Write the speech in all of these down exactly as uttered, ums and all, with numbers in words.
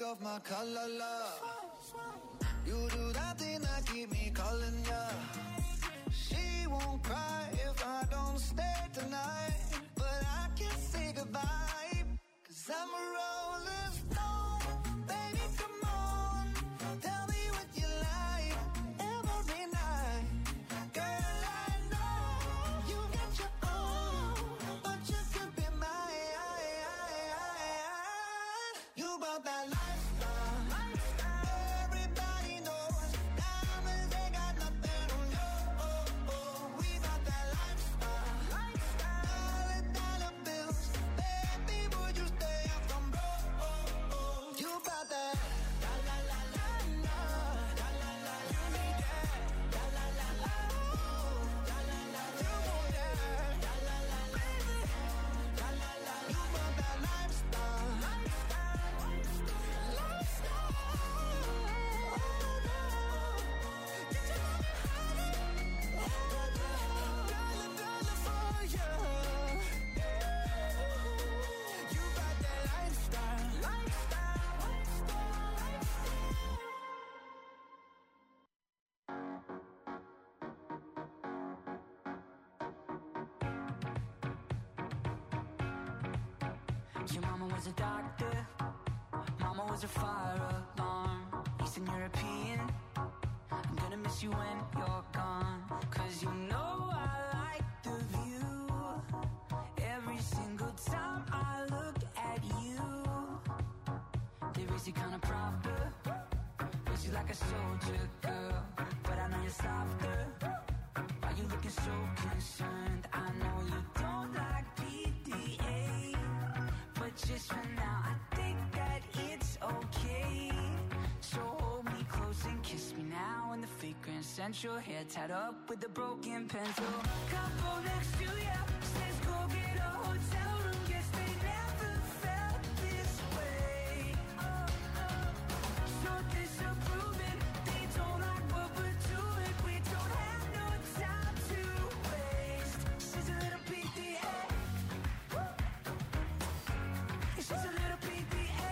off my color, love. You do that thing that keep me calling ya. She won't cry if I don't stay tonight, but I can't say goodbye, 'cause I'm a rolling stone. Baby, come on, tell me what you like every night. Girl, I know you got your own, but you could be mine. You bought that lifestyle. Everybody knows diamonds ain't got nothing on you. Oh, oh, we got that lifestyle. Dollar, dollar bills. Baby, would you stay up from broke? Oh, oh, you bought that. La la la la la. La la la. You need that. La la la la. La la la. You want that. La la la. Baby. La la la. You bought that lifestyle. Your mama was a doctor, mama was a fire alarm. Eastern European, I'm gonna miss you when you're gone. 'Cause you know I like the view. Every single time I look at you, they raise you kinda proper, raise you like a soldier girl. But I know you're softer. Why you looking so concerned? I know you don't like P D A, but just for now, I think that it's okay. So hold me close and kiss me now in the fake Grand Central. Hair tied up with a broken pencil. Couple next to ya says go get a hotel room. Guess they never felt this way. So disapproving, they don't like what we're doing. We don't have no time to waste. She's a little P D A. She's a little P D A.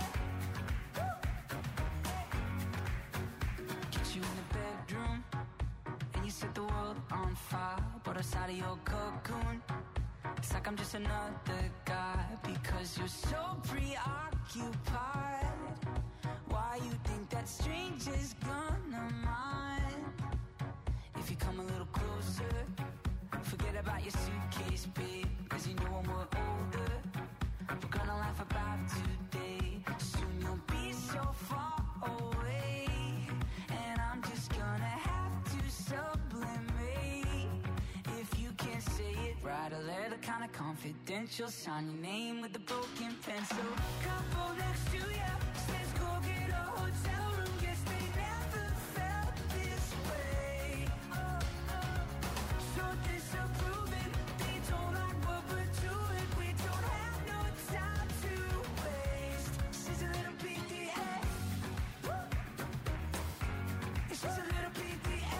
Get you in the bedroom, and you set the world on fire. But outside of your cocoon, it's like I'm just another guy. Because you're so preoccupied. Why you think that stranger's gonna mind? If you come a little closer, forget about your suitcase, babe. 'Cause you know when we're older, we're gonna laugh about today. Soon you'll be so far away, and I'm just gonna have to sublimate. If you can't say it, write a letter kinda confidential. Sign your name with a broken pencil. Couple next to ya says go get a hotel room. Guess they never felt this way. So disapproving, they don't like what we're doing. We don't have no time to waste. She's a little P D A. She's a little P D A.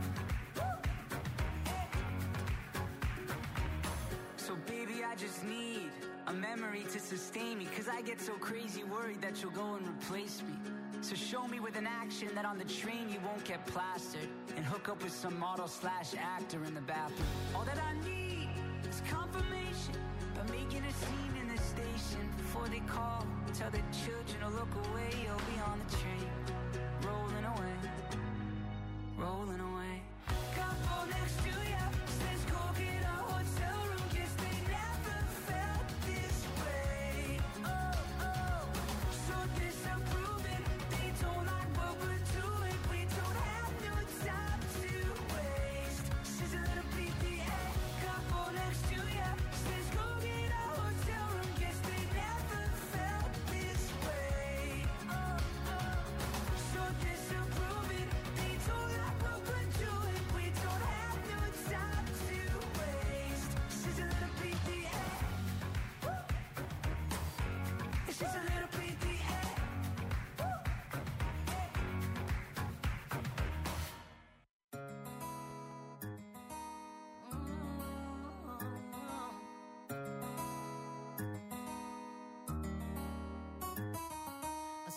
So baby, I just need a memory to sustain me. 'Cause I get so crazy worried that you'll go and replace me. So show me with an action that on the train you won't get plastered, and hook up with some model slash actor in the bathroom. All that I need is confirmation by making a scene in the station. Before they call, tell the children to look away. You'll be on the train, rolling away, rolling away. Couple next to ya says go get a hotel room. Guess they never felt this way. Oh, oh, so disapproving, they don't like what we're doing. We don't have no time to waste. She's a little P D A. Couple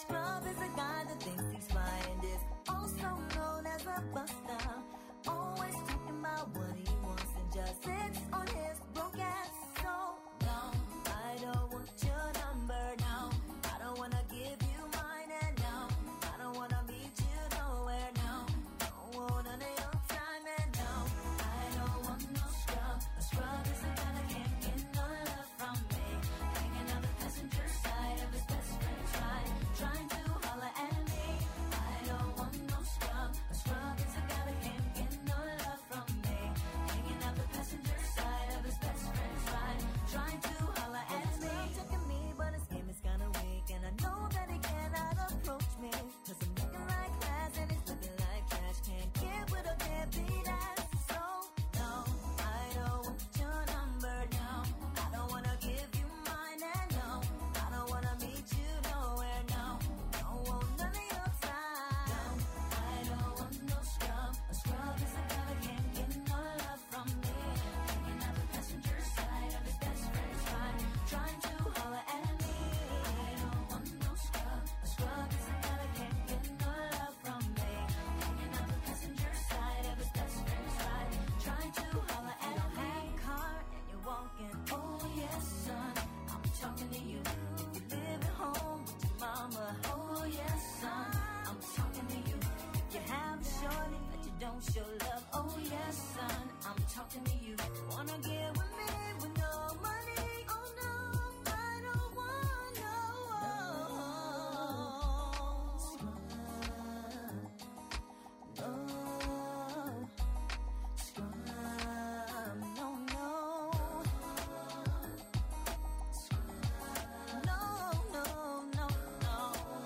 scrub is a guy that thinks he's fly and is also known as a buster. Always talking about what he wants and just sits on his broke ass. So, no, I don't want your number, no. I don't wanna give you mine, and no, I don't wanna meet you nowhere, no. Don't want none of your time, and no, I don't want no scrub. A scrub is a guy that can't get no love from me. Hanging on the passenger side of his best friend's ride, trying to holler at me. I don't want no scrub. A scrub is a guy that can't get no love from me. Hanging on the passenger side of his best friend's ride, trying to holler at me. He's looking at me, but his game is kinda weak, and I know that he cannot approach me. Cause I'm looking like glass and he's looking like trash. Can't get with a deadbeat ass. So, no, I don't want your number, no. I don't wanna give you mine, and no, I don't wanna meet you nowhere, no. Don't want none of your time. I don't want no scrub. A scrub is a guy that can't get no love from me. Hanging out the passenger side of his best friend's ride, trying to holler at me. I don't want no scrub. A scrub is a guy that can't get no love from me. Hanging out the passenger side of his best friend's ride, trying to holler at me. You don't have a car and you're walking. Oh yes, son, I'm talking to you. If you live at home with your mama. Oh yes, son, I'm talking to you. If you have a shorty but you don't show love. Oh yes, son, I'm talking to you. Wanna get with me with no money? Oh no, I don't want no scrub. No scrub. No, no. No, no, no, no.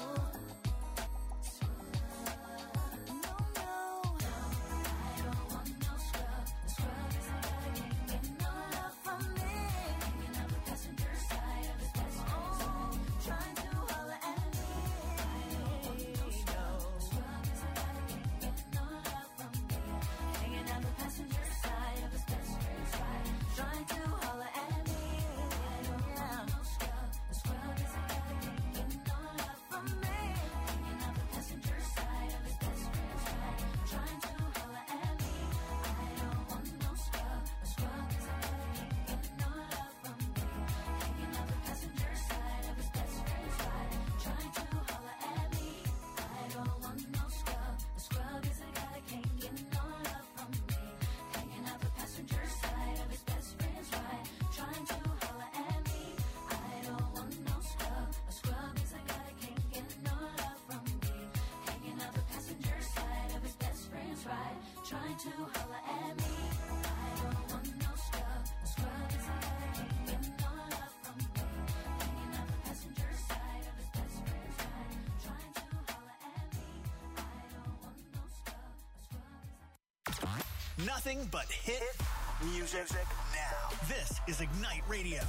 No, no. I don't want no scrub. A scrub is a guy that can't get no love from me. Hanging out the passenger side of his best friend's ride, trying to holler at me. I don't want no scrub. A scrub is a guy that can't get no love from me. Hanging out the passenger side of his best friend's ride, trying to holler at me. I don't want no scrub. A scrub is a guy that can't get no love from me. Hanging out the passenger side of his best friend's ride, trying to holler at me. I don't want no scrub. A scrub is a guy that can't get no love from me. Hanging out the passenger side of his best friend's ride, trying to holler at me. I don't want no scrub. A scrub is a guy that can't get no love from me. Hanging out the passenger side of his best friend's ride, trying to holler at me. I don't want no scrub. A scrub is a guy that can't get no love from me. Hanging out the passenger side of his best friend's ride, trying to holler at me. I don't want no scrub. A scrub is a guy that can't get no love from me. Hanging out the passenger side of his best friend's ride, trying to holler at me. I don't want no scrub. A scrub is a Nothing but hit music now. This is Ignite Radio.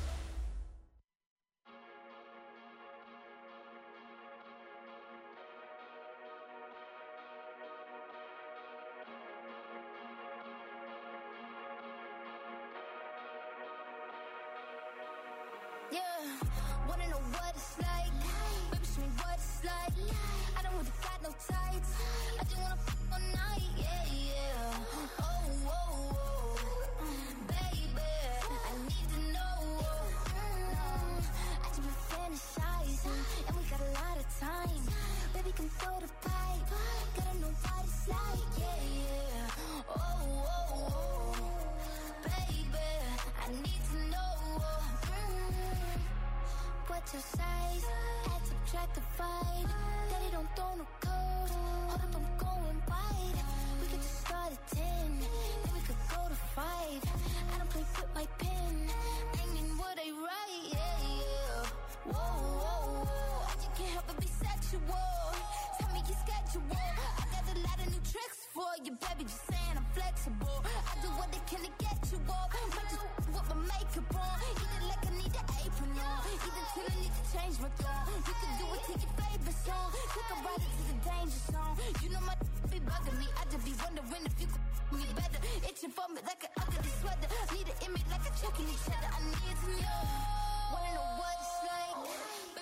Yeah, wanna know what it's like? Baby, show me what it's like. I don't really got no tights. I just wanna f all night, yeah, yeah. Oh, oh, oh, baby, I need to know. Mm, I just been fantasizing, and we got a lot of time. Baby, come throw the pipe. Gotta know what it's like, yeah, yeah. Oh, oh, oh, baby, I need to know. Mm, what's your size? Add, subtract, divide. Daddy don't throw no code. Hold up, I'm going wide. We could just start at ten, then we could go to five. I don't play with my pen. I mean what I write, yeah, yeah. Whoa, whoa, whoa. I just can't help but be sexual. Tell me your schedule. I got a lot of new tricks for you, baby. Just saying I'm flexible. I do what I can to get you off. Might just with my makeup on. Eat it like I need an apron on. Eat it till I need to change my tone. You can do it to your favorite song. Take a ride into the danger zone. You know my be bugging me. I just be wondering if you could me better. Itching for me like an ugly sweater. Need an image like a checking each other. I need to know. Wanna know what it's like? Baby, show me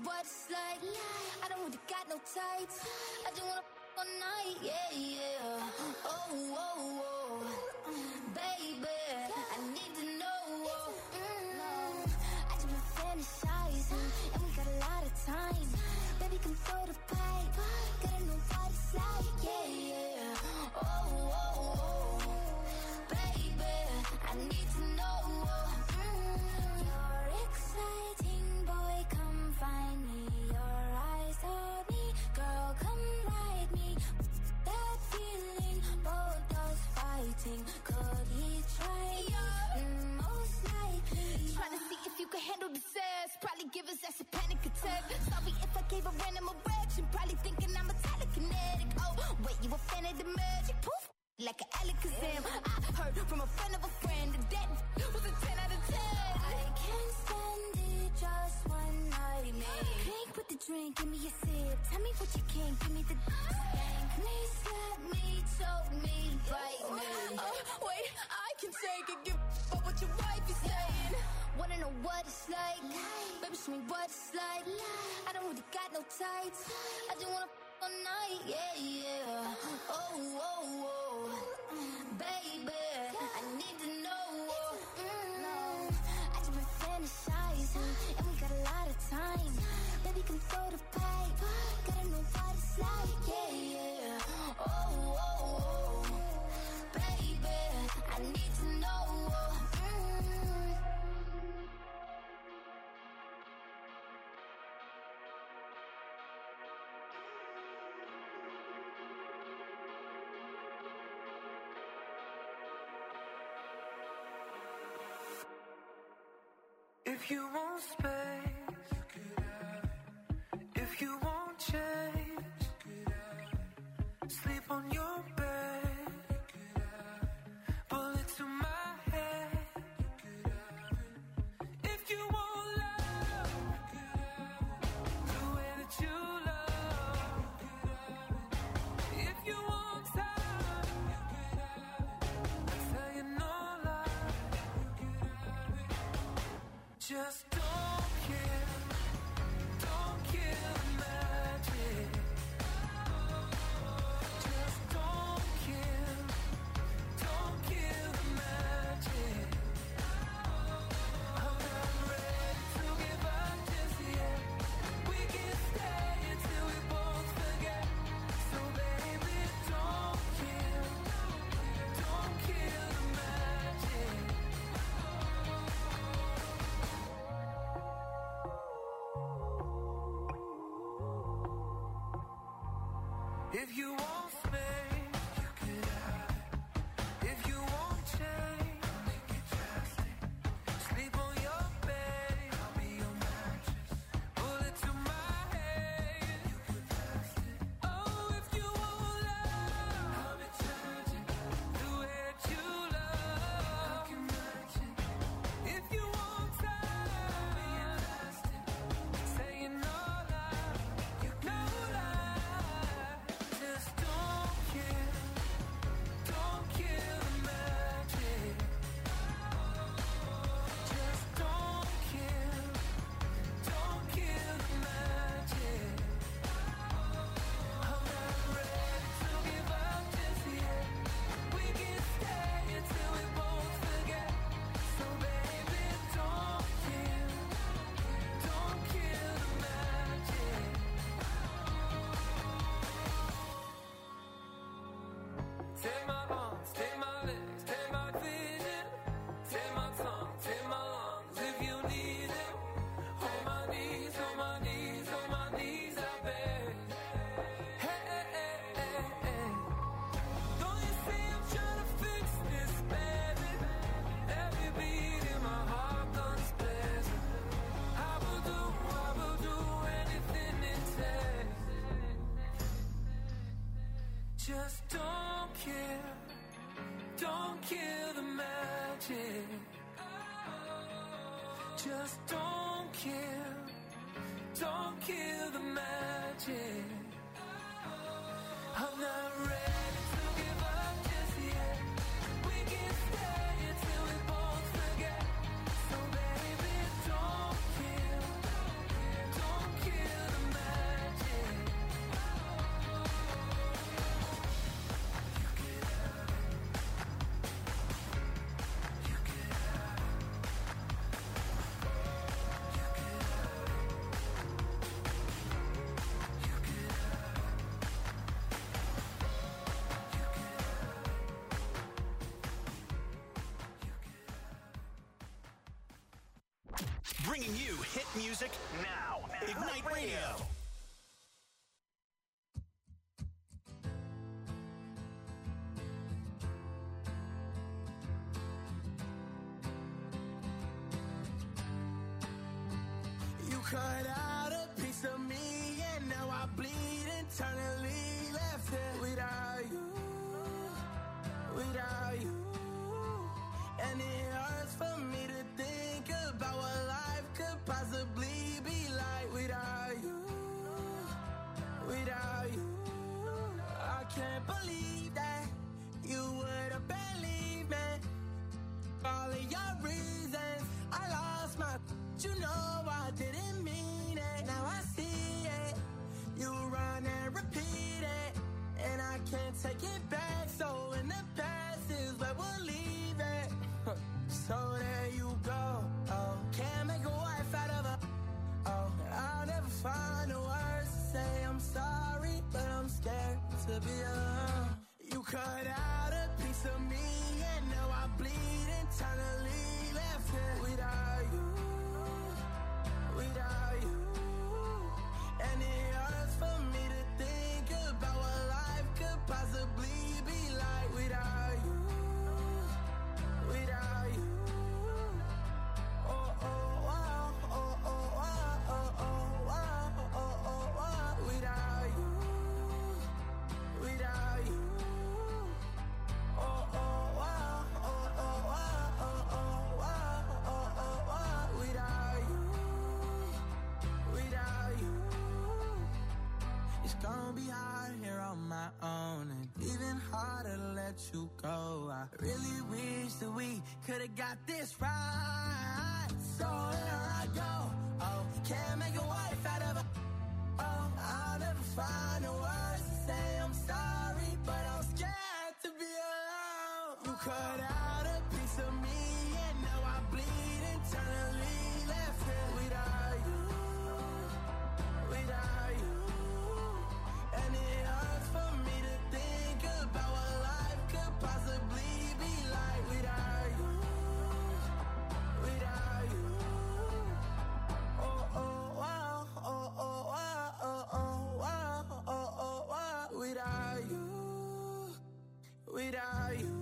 what it's like. I don't really got no tights. I just wanna f- all night, yeah, yeah. Oh, oh, oh, baby, I need to know. Mm, I just been fantasizing, and we got a lot of time. Baby, come throw the pipe. Gotta know what it's like, yeah, yeah. Oh, oh, oh, baby, I need to know. Mm, you're exciting, boy, come find me. Your eyes on me, girl, come ride me. That feeling, both us fighting. Could he try me? Mm, most likely. Trying to see if you can handle the sass. Probably give us that's a panic attack. Sorry if I gave a random erection. Probably thinking I'm a telekinetic. Oh, wait, you a fan of the magic? Poof, like an Alakazam. I heard from a friend of a friend that that was a ten out of ten. I can't stand it, just one night, man. Drink with the drink, give me a sip. Tell me what you can, give me the Spank me, slap me, choke me, bite me. Oh, wait, I can take it. Give up what your wife is saying. Wanna know what it's like? Baby, show me what it's like. I don't really got no tights. I just wanna f- all night, yeah, yeah. Oh, oh, oh, baby, I need to know. Mm, I just been fantasizing, and we got a lot of time. Baby, come throw the pipe. Gotta know what it's like, yeah, yeah. Oh, oh, oh, baby, I need to know. Mm. If you want space, you could have it. If you want change, you could have it. Sleep on your bed, you could have it. Bullet to my head, you could have it. If you want love, you could have it. The way that you love, you could have it. If you want time, you could have it. I tell you no lie, you could have it. Just don't kill, don't kill the magic. Just don't kill, don't kill the magic. I'm not ready to give up just yet. We can stay until we both forget. So baby, don't kill, don't kill the magic. If you want space, you could have it. If you want change, I'll make it drastic. Sleep on your bed, I'll be your mattress. Bullet to my head, you could pass it. Oh, if you want love, I'll be charging. The way that you love, I can match it. If you want time, I'll be elastic. Saying no lie, you no lie. Just don't kill, don't kill the magic. Just don't kill, don't kill the magic. I'm not ready to give up just yet. We can stay until we both forget. So baby, don't kill, don't kill the magic. Take my arms, take my legs, take my vision. Take my tongue, take my lungs if you need it. On my knees, on my knees, on my knees, I beg. Hey, hey, hey, hey, hey. Don't you see I'm trying to fix this, baby? Every beat in my heart guns blazing. I will do, I will do anything it takes. Just don't kill, don't kill the magic. Just don't kill, don't kill the magic. I'm not ready to give up just yet. We can stay until we both forget. So baby, don't kill, don't kill bringing you hit music now. Ignite Radio. You cut out a piece of me, and now I bleed internally. Left here without you, without you. And it hurts for me to think about what life could possibly be like without you, without you. I can't believe that you would have believed me. All of your reasons, I lost my. You know I didn't mean it. Now I see it. You run and repeat it, and I can't take it back. So in the past is where we'll leave it. So there you go. Oh, can't make a wife out of a. Oh, I'll never find the words to say I'm sorry, but I'm scared to be alone. You cut out a piece of me, and now I bleed internally. Left here without you, without you. And it hurts for me to think about what life could possibly be like without you, without you. Oh, oh, wow, oh, oh, wow, oh, oh, wow, oh, oh, wow, without you, without you. Oh, oh, wow, oh, oh, wow, oh, oh, wow, oh, oh, wow, without you, without you. It's gonna be hard here on my own, and even harder to let you go. I really wish that we could've got this right. So here I go. Oh, can't make a wife out of a. Oh, I'll never find the words to say I'm sorry, but I'm scared to be alone. You cut out a piece of me, and now I bleed internally. Left here without you, without you. And it hurts for me to think about what life could possibly be like without you, without you. Oh, oh, wow, oh, oh, wow, oh, oh, wow, oh, oh, wow, without you, without you.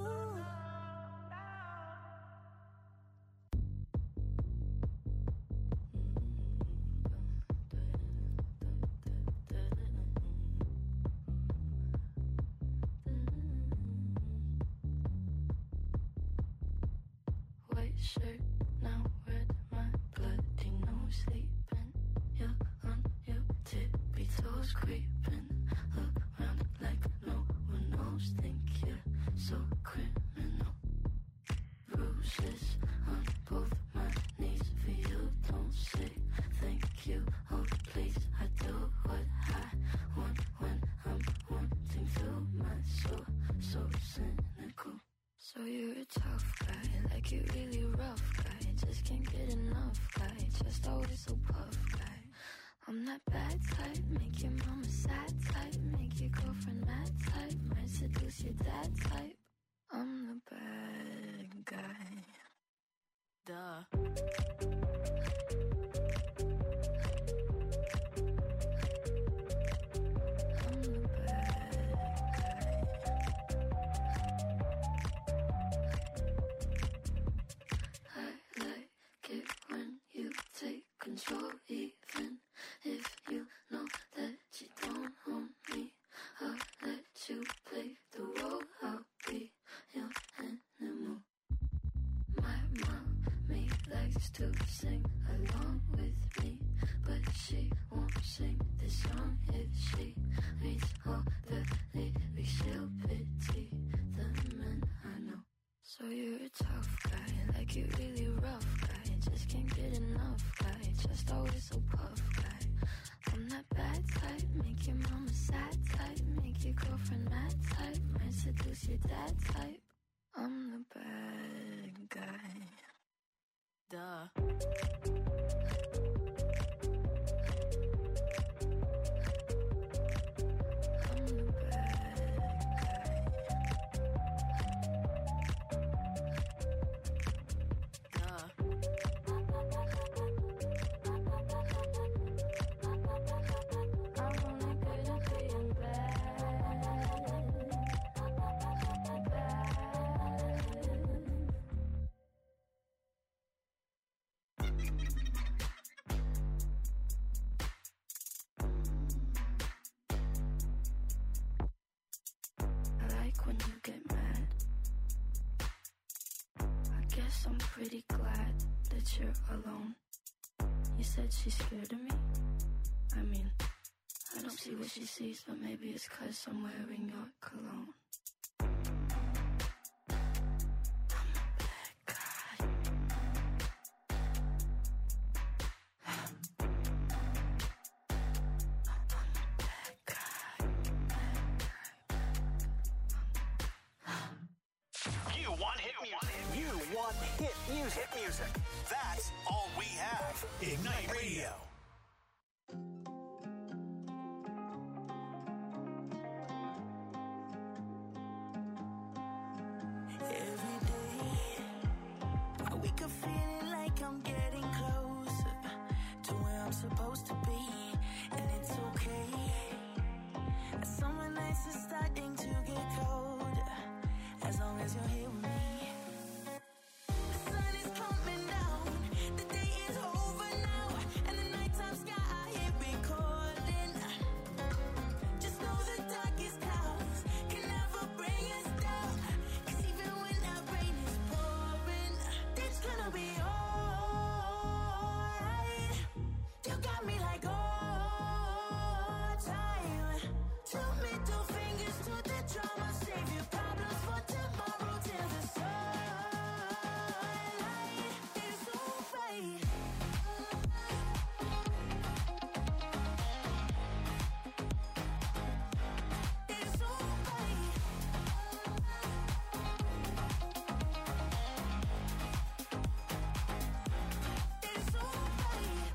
White shirt, now red, my bloody nose sleeping. You're on your tippy toes creeping around like no one knows. Think you're so criminal. Bruises on both my knees for you. Don't say thank you. Oh please, I do what I want when I'm wanting to. My soul so cynical. So you're a tough guy, like you really rough guy. Just can't get enough guy, just always so puff guy. I'm that bad type, make your mama sad type, make your girlfriend mad type, might seduce your dad type. I'm the bad guy. Duh. I'm the bad guy. I like it when you take control, even if you know that you don't own me. I'll let you play the role, I'll be your animal. My mommy likes to sing along with me, but she won't sing this song if she reads all the lyrics. She'll pity the men I know. So you're a tough guy, like you really rough guy. Just can't get enough guy, just always so puff guy. I'm that bad type, make your mama sad type, make your girlfriend mad type, might seduce your dad type. I'm the bad guy. Duh. I'm the bad guy. Duh. guess I'm pretty glad that you're alone. You said she's scared of me? I mean, I don't see what she sees, but maybe it's 'cause I'm wearing your cologne. You want hit music. You want hit music. Hit music. That's all we have. Ignite Radio. Every day, I wake up feeling like I'm getting closer to where I'm supposed to be, and it's okay. Summer nights are starting to get colder, as long as you're here with me. The sun is coming down, the day is over now, and the nighttime sky here recording. Just know the darkest clouds can never bring us down, 'cause even when that rain is pouring, it's gonna be alright. You got me like all time. Two middle fingers to the drama, save your problems for tomorrow till the sunlight is alright. It's alright. It's alright.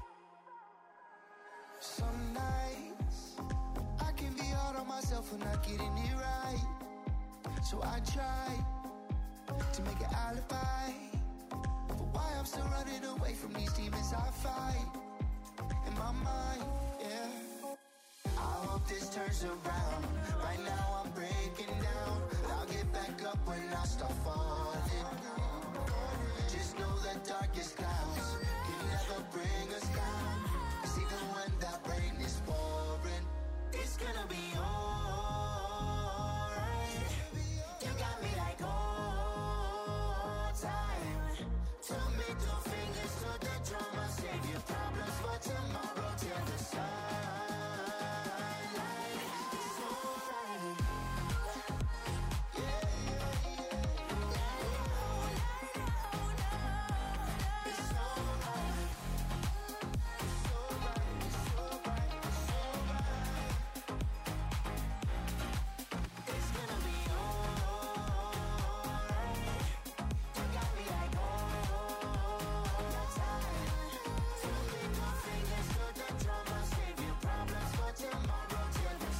Some nights I can be hard on myself for not getting it right. So I try to make an alibi for why I'm still running away from these demons I fight in my mind, yeah. I hope this turns around. Right now I'm breaking down, but I'll get back up when I start falling. Just know the darkest clouds can never bring us down, 'cause even when that rain is pouring, it's gonna be alright. You got me like all time. Two middle fingers to the drama, save your problems for tomorrow till the sunlight is alright. Yeah, yeah, yeah. It's alright. It's alright. It's alright. It's alright. It's gonna be alright. You got me like all time. Two middle fingers to the drama, save your problems for tomorrow till the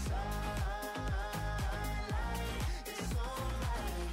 sunlight is alright.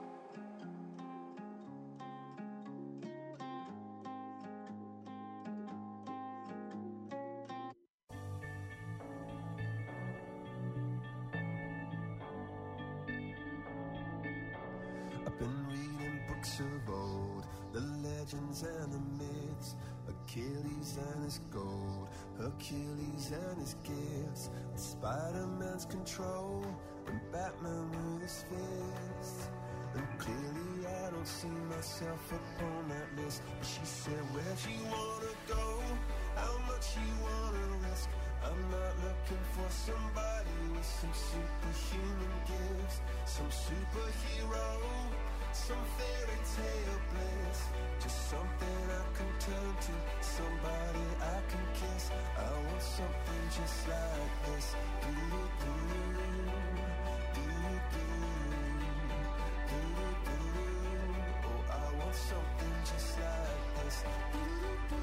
I've been reading books of old, the legends and the myths, Achilles and his gold, Hercules and his gifts, Spider-Man's control, and Batman with his fists. And clearly I don't see myself upon that list. But she said, where'd you wanna go? How much you wanna risk? I'm not looking for somebody with some superhuman gifts, some superhero, some fairy tale bliss. Just something I can turn to, somebody I can kiss. I want something just like this. Do-do-do, do-do-do, do-do-do. Oh, I want something just like this. Do-do-do.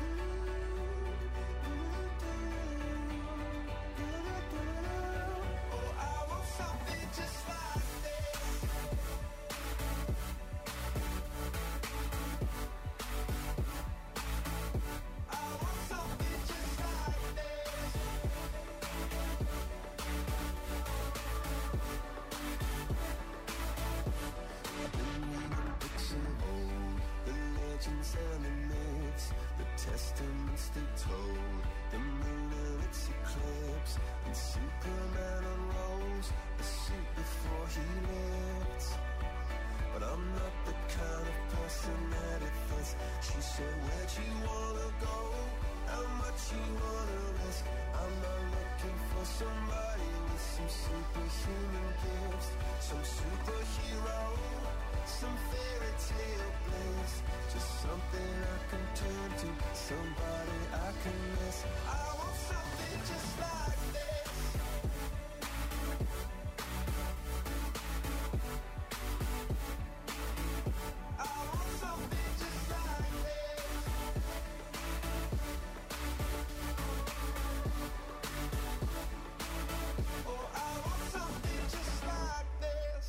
Oh, I want something just like this. I want something just like this. I've been reading books of old, the legends and the myths, the testaments they told, the moon and its eclipse, and Superman unrolls the suit before he lived. But but I'm not the kind of person that it fits. She said, where'd you wanna go? How much you wanna risk? I'm not looking for somebody with some superhuman gifts, some superhero, some fairy tale bliss. Just something I can turn to, somebody I can miss. I want something just like this. I want something just like this. Oh, I want something just like this.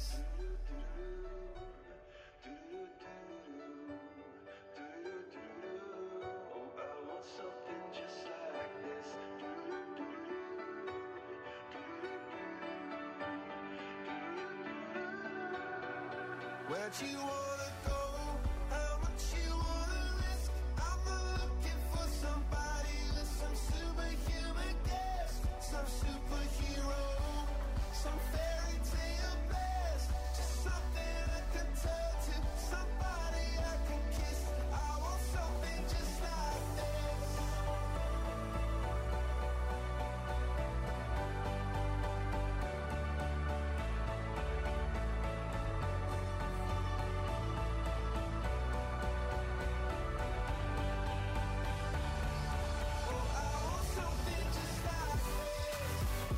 Oh, I want something just like this. Where'd you wanna go? How much you wanna risk? I'm not looking for somebody with some superhuman gifts, some superhero, some fairy tale bliss. Just something I can turn to, somebody I can kiss. I want something just like this. Oh, I want something just like this.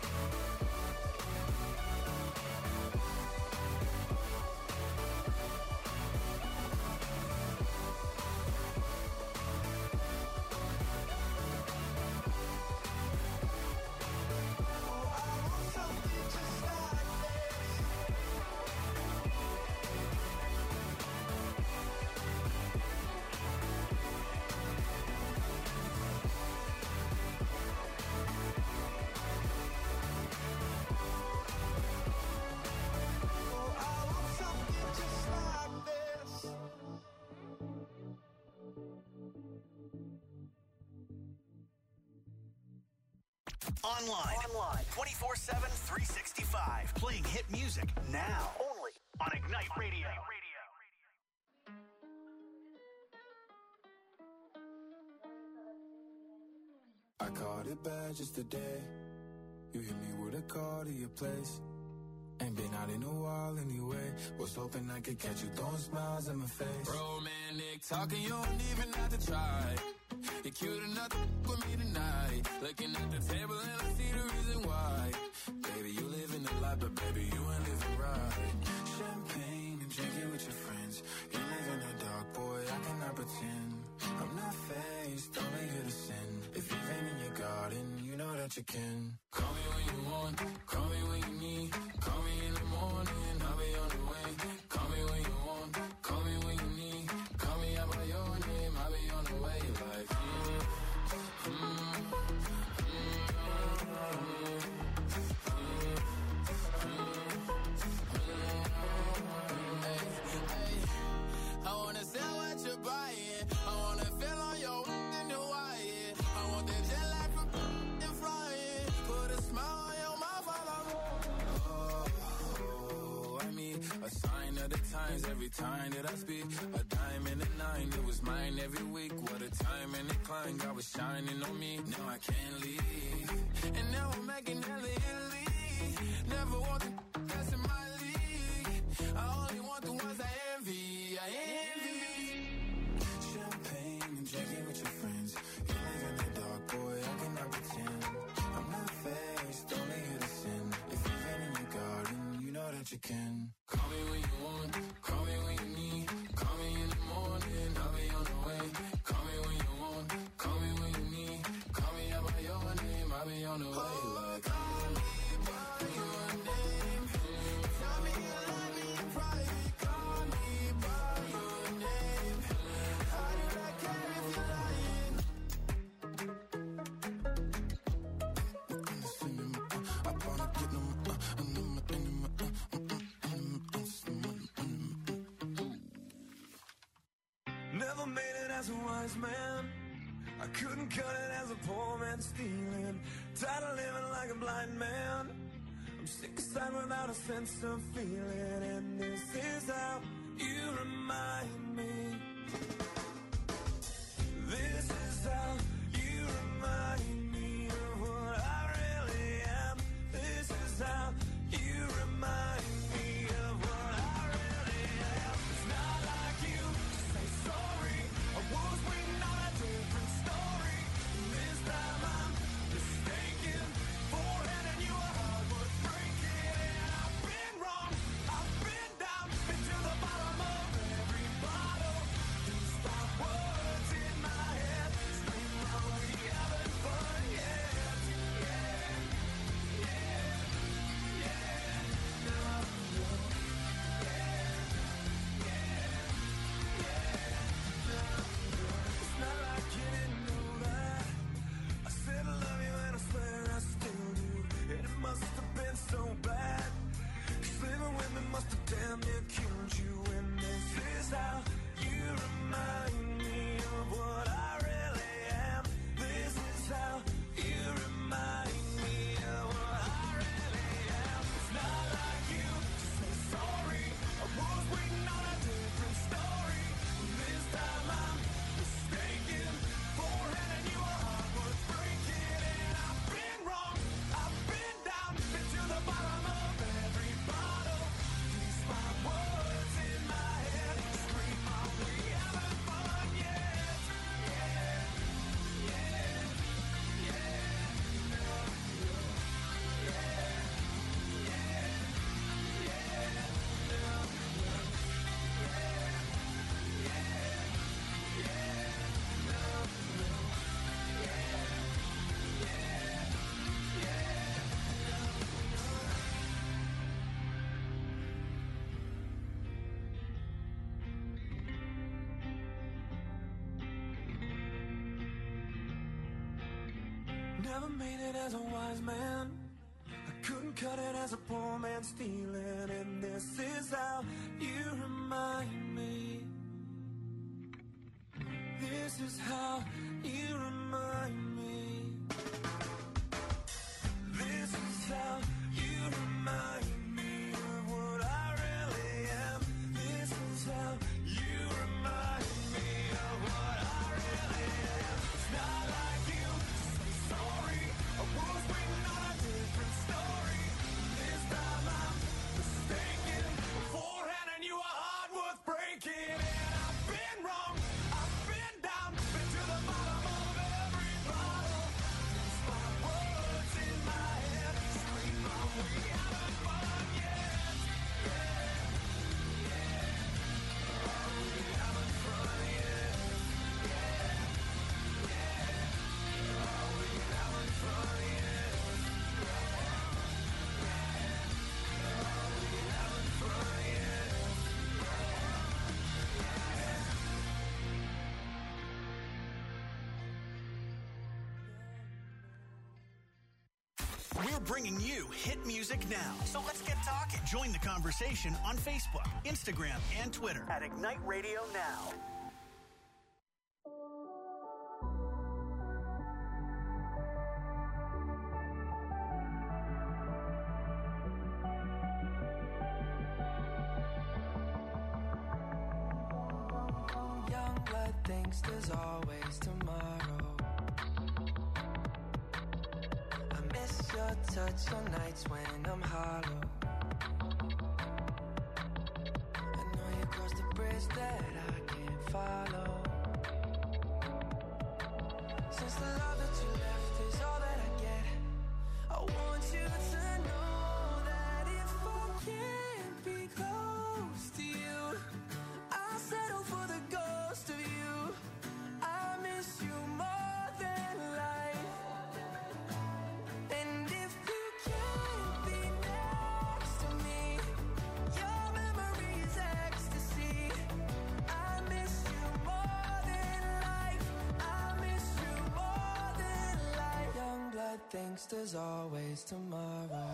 Oh, I want something just like this. Oh, I want something just like this. Online. Online. twenty-four seven, three sixty-five. Playing hit music now. Only on Ignite Radio. I caught it bad just today. You hit me with a call to your place. Ain't been out in a while anyway. Was hoping I could catch you throwing smiles in my face. Romantic talking, you don't even have to try. You're cute enough to f- with me tonight. Looking at the table and I see the reason why. Baby, you live in the life, but baby, you ain't living right. Champagne and drinking with your friends. You live in the dark, boy, I cannot pretend. I'm not faced, only here to sin. If you've been in your garden, you know that you can. Call me when you want, call me when you need. Call me in the morning, I'll be on the way. Call me when you want, call me when you need. Call me out by your name, I'll be on the way. Like, mm, mm, mm, hey, hey. I wanna sell what you're buying. I wanna feel on your in the wire. I want that jet lag from and flying. Put a smile on your mouth while I'm oh, I mean a sign of the times every time that I speak. A dime and a nine, it was mine every week. What a time and a climb, God was shining on me. Now I can't leave, and now I'm making hella Italy. Never want the that's in my league. I only want the ones I envy. I envy. Champagne and drinking with your friends. You live in the dark, boy, I cannot pretend. I'm not faced, only here to sin. If you've been in your garden, you know that you can. Call me when you want, call me when you need. Call me in the morning, I'll be on the way. Call me when you want, call me when you need. Call me out by your name, I'll be on the way. Like, call me by your name. Tell me you love me in private. Call me by your name. How did I care if you're lying? Never made it as a wise man. I couldn't cut it as a poor man stealing. Tired of living like a blind man. I'm sick aside without a sense of feeling, and this is how you remind me. This is how you remind me of what I really am. This is how you remind me of what I really am. It's not like you to say sorry. I was waiting on a different story. This time I'm mistaken for handing you a heart worth breaking. And I've been wrong, I've been down, been to the bottom of every bottle. These five words in my head scream out we haven't fun yet. Yeah, yeah, yeah. Now I know. Yeah, yeah, yeah. Now I know. It's not like you didn't know that. I said I love you and I swear I still do. And it must have been so bad, 'cause living with me must have damn near killed you. And this is how you remind me of what I really am. This is how you remind me of what I really am. It's not like you to say sorry. I was waiting on a different story. This time I'm mistaken for handing you a heart worth breaking. And I've been wrong, I've been down, been to the bottom of every bottle. These five words in my head scream out we haven't fun yet. Yeah, yeah, yeah. Now I know. Yeah, yeah, yeah. Now I know. Yeah, yeah, yeah. Now I know. Yeah, yeah, yeah. Now I know. Never made it as a wise man. I couldn't cut it as a poor man stealing. And this is how you remind me. This is how you remind me. This is how you remind me of what I really am. This is how you remind me of what I really am. It's not like you to say sorry. I was waiting on a different story. This time I'm mistaken for handing you a heart worth breaking. And I've been wrong, I've been down, been to the bottom of every bottle. These five words in my head scream out we haven't fun yet. Yeah, yeah. Oh, we haven't fun yet. Yeah, yeah. Oh, we haven't fun yet. Yeah, yeah. Oh, we haven't fun yet. We're bringing you hit music now. So let's get talking. Join the conversation on Facebook, Instagram, and Twitter at Ignite Radio Now. Young blood thinks there's always tomorrow. I miss your touch on nights when I'm hollow. I know you crossed the bridge that I can't follow. Since the love that you left is all that I get, I want you to know that if I can't be close to you, I'll settle for the ghost of you. I miss you more than life. And if you can't be next to me, your memory is ecstasy. I miss you more than life. I miss you more than life. Young blood thinks there's always tomorrow.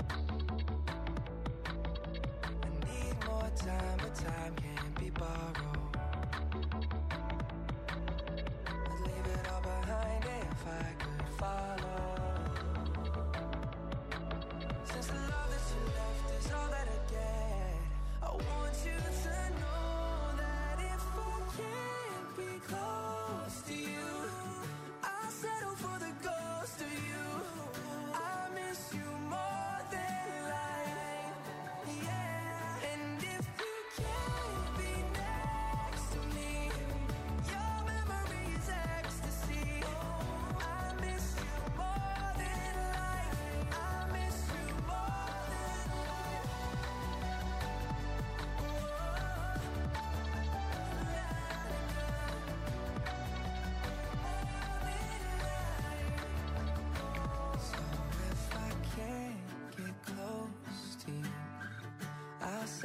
I need more time, but time can't be borrowed. I'd leave it all behind if I could follow. Since the love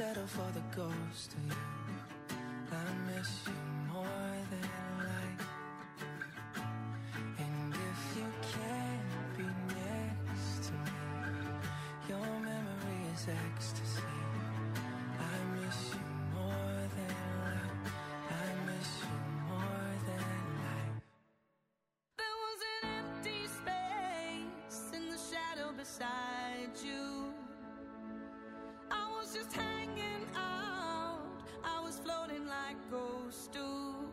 settle for the ghost of you. I miss you more than life. And if you can't be next to me, your memory is ecstasy. I miss you more than life. I miss you more than life. There was an empty space in the shadow beside you. I was just hanging out. I was floating like ghosts do.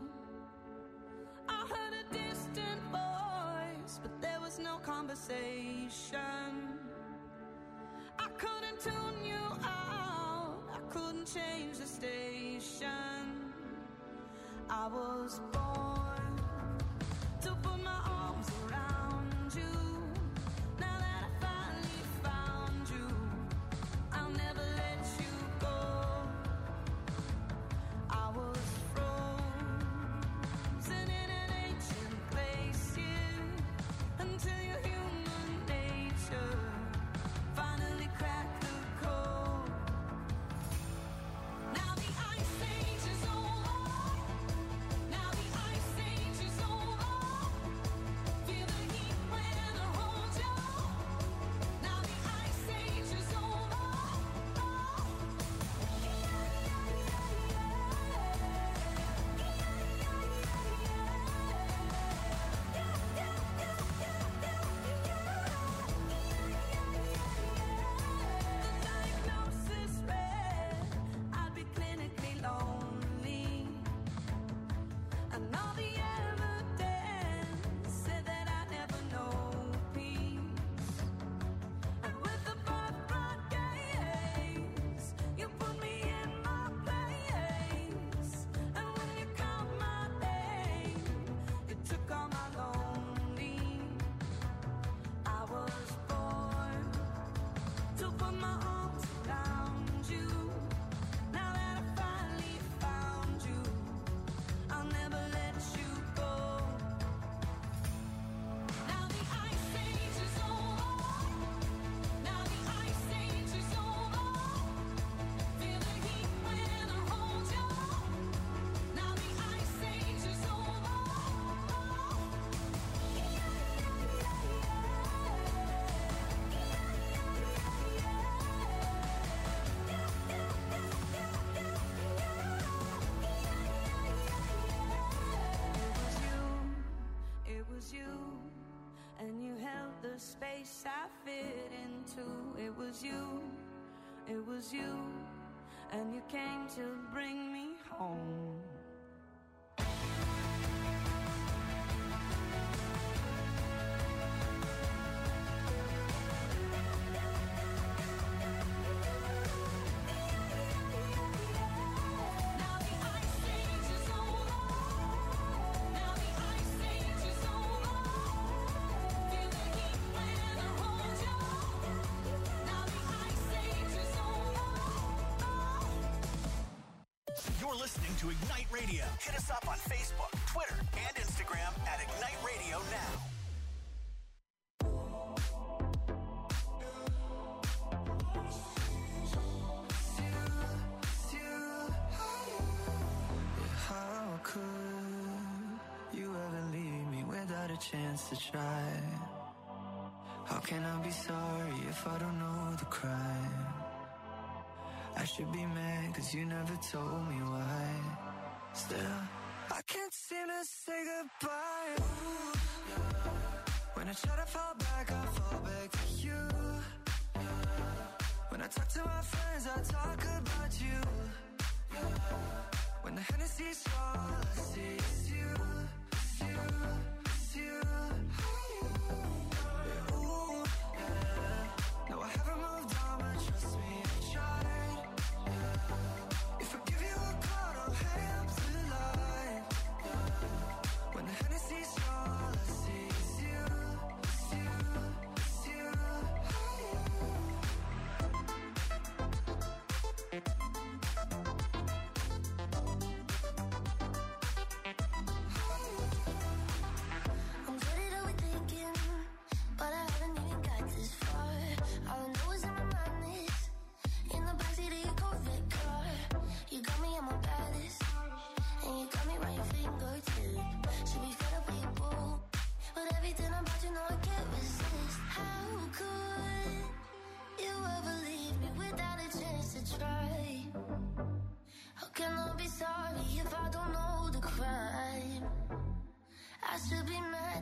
I heard a distant voice, but there was no conversation. I couldn't tune you out. I couldn't change the station. I was born to put my arms around you. Now that I finally found you, I'll never let you go. I was frozen in an ancient place, yeah, until your human nature finally cracked the code. Now the ice age is over. Now the ice age is over. Feel the heat when I hold you. Now the ice age is over. The diagnosis read I'd be clinically lonely, and all the evidence said that I'd never know peace. And with the birthright gaze, you put me in my place. And when you called my name, you took all my lonely. I was born to put my arms around you. Now that I finally found you, I'll never let you go. Now the ice age is over. Now the ice age is over. Feel the heat when I hold you. Now the ice age is over. It was you, and you held the space I fit into. It was you, it was you, and you came to bring me home. Now the ice age is over. Now the ice age is over. Feel the heat when I hold you. Now the ice age is over. You're listening to Ignite Radio. Hit us up on Facebook, Twitter, and Instagram at Ignite Radio Now. How could you ever leave me without a chance to try? How can I be sorry if I don't know the crime? I should be mad cause you never told me why. Still, I can't seem to say goodbye. Ooh, yeah. When I try to fall back, I fall back to you. Yeah. When I talk to my friends, I talk about you. Yeah. When the Hennessy's all I see is you, it's you, it's you. Yeah, ooh, yeah. No, I haven't moved on, but trust me, I tried. Yeah. If I give you a call, don't hang up the line. Yeah. When the Hennessy's all I see is you, it's you, it's you.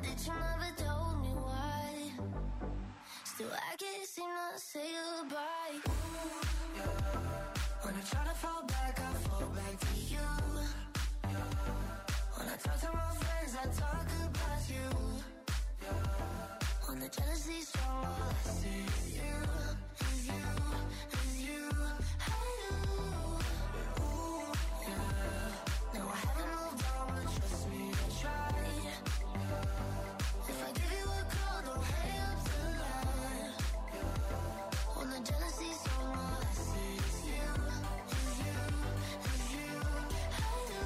that you never told me why. Still, I can't seem to say goodbye. Ooh, yeah. When I try to fall back, I fall back to you. Yeah. When I talk to my friends, I talk about you. Yeah. When the jealousy's strong, all I see is you, is you, is you. I do. Ooh, yeah. No, I haven't moved on, but trust me, I tried. Yeah. If I give you a call, don't hang up tonight. Yeah. When the jealousy's strong, all I see is you, is you, is you. I do.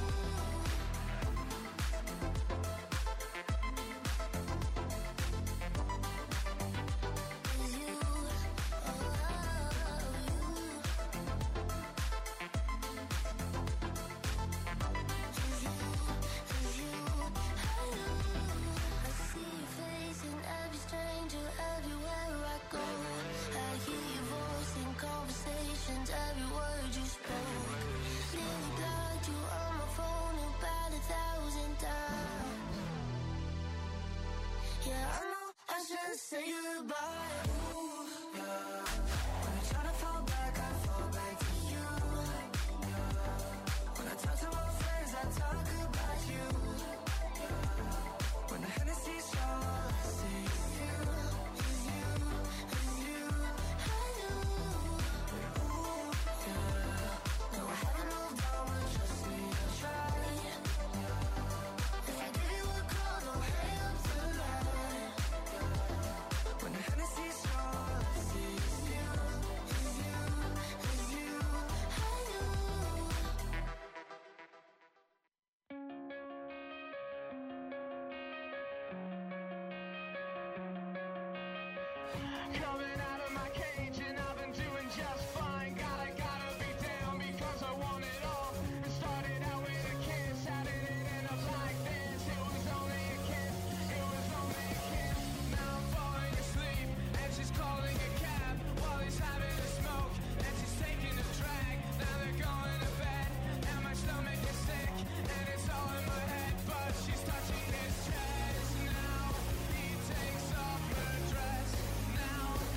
Every word you spoke, nearly blocked you on my phone about a thousand times. Yeah, I know I should say goodbye. Ooh, yeah. When I try to fall back, I fall back to you. Yeah. When I talk to my friends, I talk about you. Yeah. When the Hennessy's strong, all I see is you, is you, is you. I do. No, I haven't moved on, but trust me, I tried. If I give you a call, don't hang up tonight. When the Hennessy's strong, all I see is you, is you, is you. I do. Coming out of my cage and I've been doing just fine. Gotta, gotta be down because I want it all. It started out with a kiss, how did it end up like this? It was only a kiss, it was only a kiss. Now I'm falling asleep and she's calling a cab while he's having a smoke and she's taking a drag. Now they're going to bed and my stomach is sick and it's all in my head, but she's touching his chest. Now he takes off her dress. Now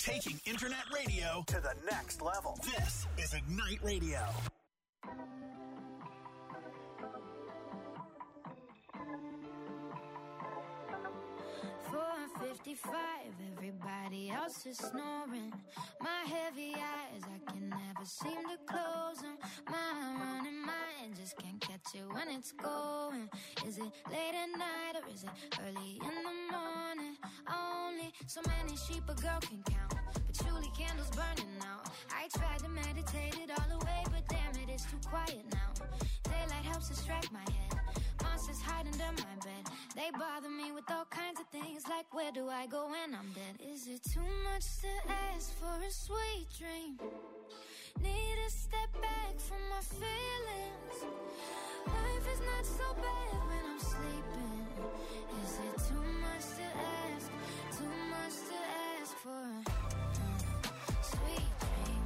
Taking internet radio to the next level. This is Ignite Radio. four fifty-five, everybody else is snoring. My heavy eyes, I can never seem to close them. My running mind just can't catch it when it's going. Is it late at night or is it early in the morning? Only so many sheep a girl can count, patchouli candles burning out. I tried to meditate it all away, but damn it, it's too quiet now. Daylight helps distract my head. Monsters hide under my bed. They bother me with all kinds of things, like where do I go when I'm dead? Is it too much to ask for a sweet dream? Need to step back from my feelings. Life is not so bad when I'm sleeping. Is it too much to ask? Too much to ask for a uh, sweet dream?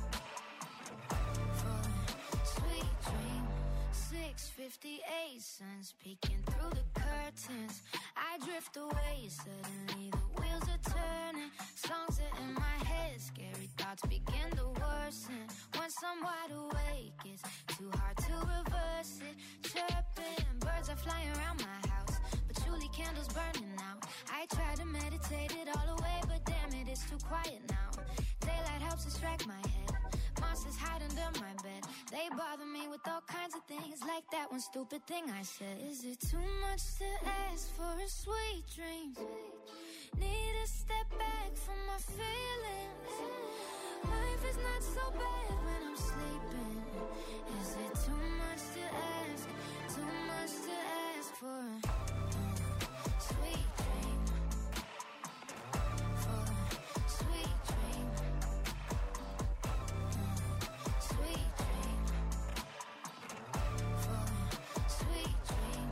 For a sweet dream. six fifty-eight, sun's peeking through the curtains. I drift away, suddenly the wheels are turning. Songs are in my head, scary thoughts begin to worsen. Once I'm wide awake, it's too hard to reverse it. Chirping, birds are flying around my house, patchouli candles burning out. I try to meditate it all away, but damn it, it's too quiet now. Daylight helps distract my head. Monsters hide under my bed. They bother me with all kinds of things, like that one stupid thing I said. Is it too much to ask for a sweet dream? Need to step back from my feelings. Life is not so bad when I'm sleeping. Is it too much to ask? Too much to ask for a uh, sweet dream? For a sweet dream. Sweet dream. For a sweet dream.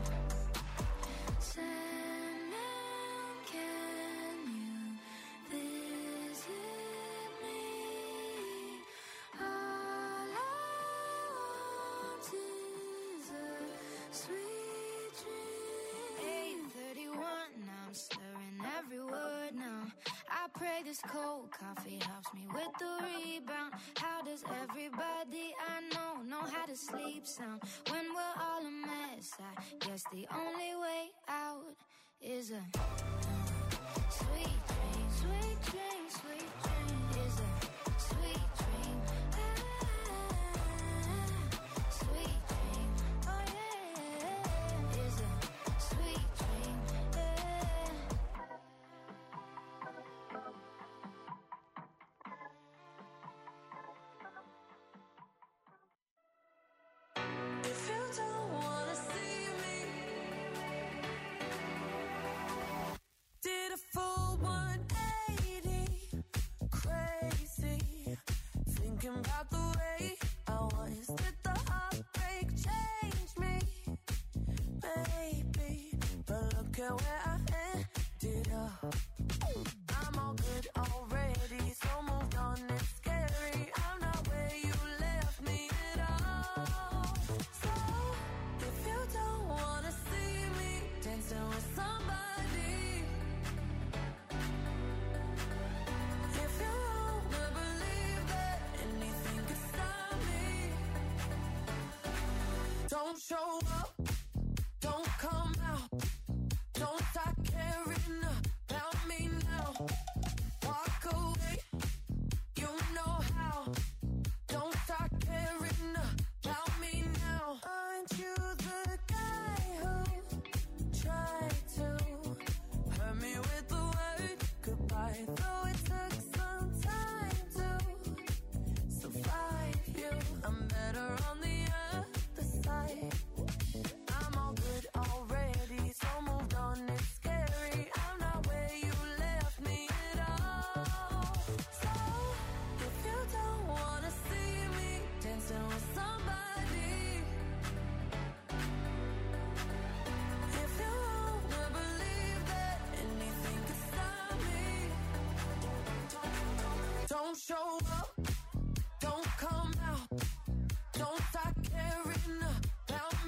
Sandman, can you visit me? All I want is a sweet dream. eight thirty-one, I'm slurring every word now. I pray this cold coffee helps me with the rebound. How does everybody I know know how to sleep sound? When we're all a mess, I guess the only way out is a uh, sweet dream. Sweet dream, sweet dream is a sweet dream. Ah, sweet dream. Oh yeah, is a sweet dream. Yeah. If you don't wanna see me, did a full one eighty, crazy, thinking about the way I was. Did the heartbreak change me? Maybe, but look at where I ended up. I'm all good already, so moved on. It's scary. I'm not where you left me at all. So if you don't wanna see me dancing with somebody, if you wanna believe that anything could stop me, don't show up, don't come out, don't start caring about me now. Walk away, you know how. Don't start caring about me now. Aren't you the guy who tried to hurt me with the word goodbye? Though it took some time to survive you, I'm better on the other side. I'm all good already, so moved on. It's scary. I'm not where you left me at all. So if you don't wanna see me dancing with somebody, if you wanna believe that anything could stop me, don't show up, don't come out, don't start caring about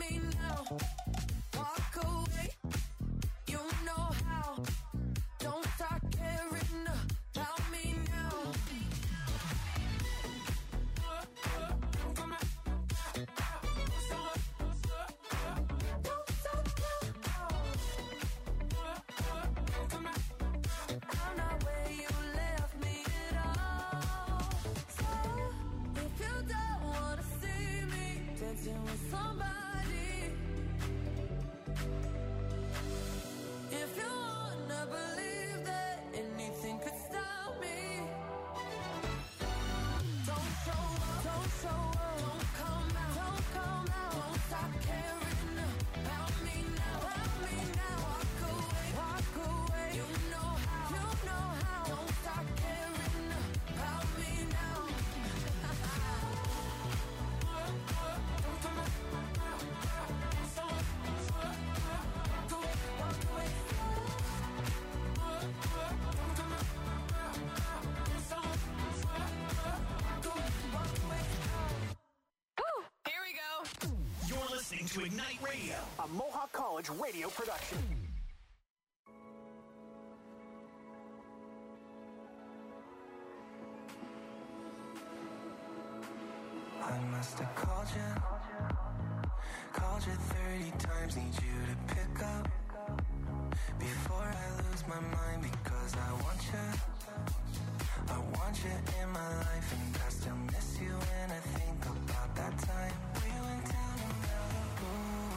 listening to Ignite Radio, a Mohawk College radio production. I must have called you, called you thirty times, need you to pick up before I lose my mind, because I want you, I want you in my life, and I still miss you when I think about that time we went down to Malibu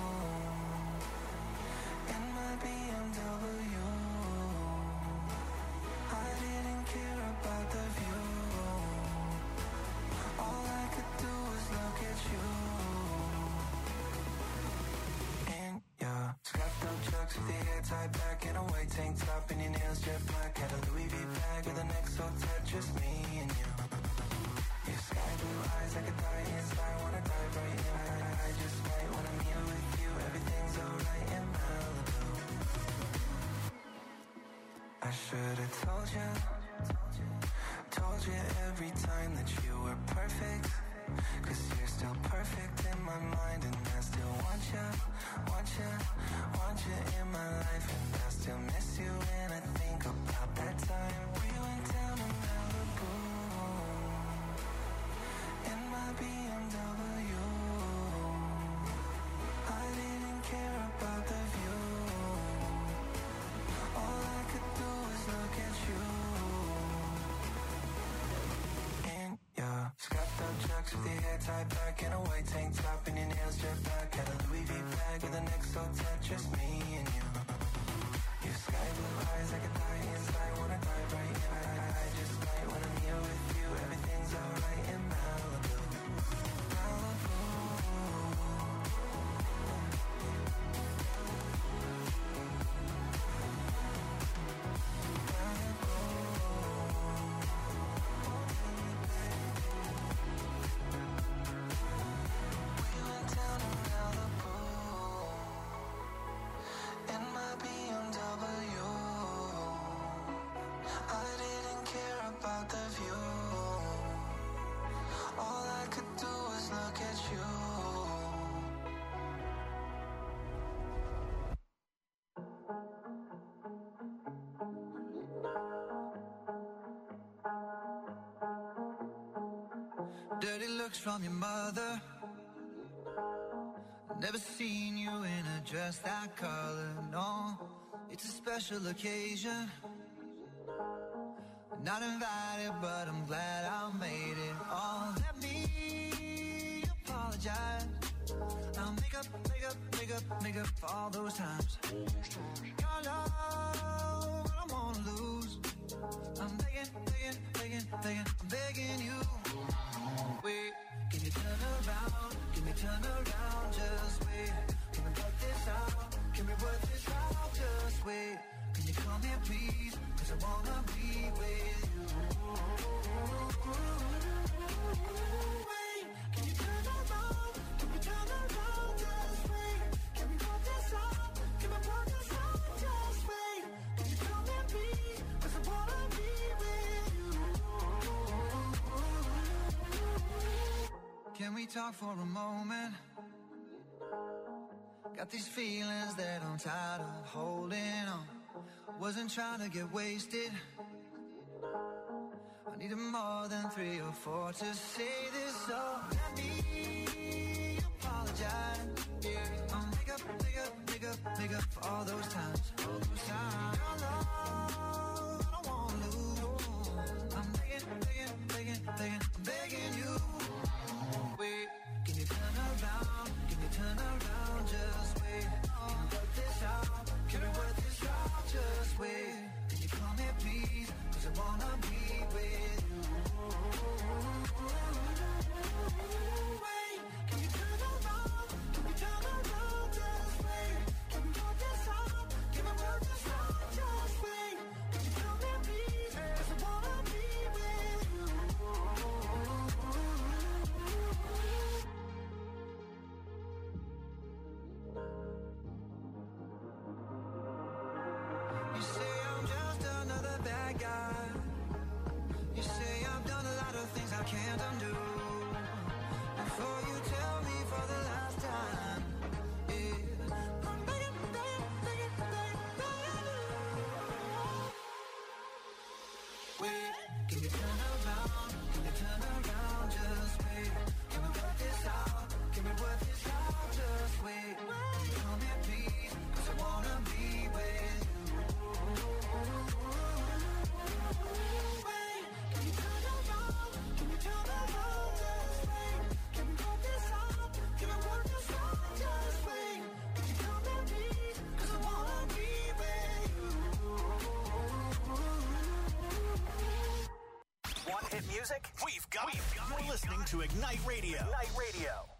in my B M W. I didn't care about the view, all I could do was look at you. In your strapped up chucks with your hair tied back in a white tank top and your nails jet black, had a Louis V bag with an X O tat, just me and you. Your sky blue eyes, I could die inside, wanna dive right in. I, I just might wanna meet with you, everything's alright in Malibu. I should've told you, told you every time that you were perfect, cause you're still perfect in my mind, and I still want you, want you, want you in my life, and I still miss you when I think about that time we went down to Malibu in my B M W. I didn't care about the view, all I could do was look at you. In your strapped up chucks with your hair tied back in a white tank top and your nails jet black, had a Louis V bag with an X O tat, just me and you. Your sky blue eyes, I could die inside, wanna dive right in. I, I just might wanna meet with you, everything's alright in Malibu. Malibu. Dirty looks from your mother. Never seen you in a dress that color, no. It's a special occasion. Not invited, but I'm glad I made it. Oh, let me apologize. I'll make up, make up, make up, make up for all those times. Your love, I don't wanna lose. I'm begging, begging, begging, begging, I'm begging you. Wait, can you turn around? Can we turn around? Just wait. Can we work this out? Can we work this out? Just wait. Can you come here, please? Cause I wanna be with you. Wait, can you turn around? Can we turn around? Just wait. Can we work this out? Can we work this out? Just wait. Can you come here, please? Cause I wanna be with you. Can we talk for a moment? Got these feelings that I'm tired of holding on. Wasn't trying to get wasted. I needed more than three or four to say this, so let me apologize. Yeah, I'll make up, make up, make up, make up for all those times. All those times. Your love, I don't wanna lose. I'm begging, begging, begging, begging, I'm begging you. Wait, can you turn around? Can you turn around? Just wait. Can we work this out? Can we work this out? Just wait. Can you come here, please? Cause I wanna be with you. Wait, can you turn around? Can we turn around? Just wait. Can we work this out? Can we work this out? Just wait. Can you come here, please? Cause I wanna be with you. You say I'm just another bad guy. You say I've done a lot of things I can't undo. Before you tell me for the last time music? We've got it. You're listening to Ignite Radio. Ignite Radio.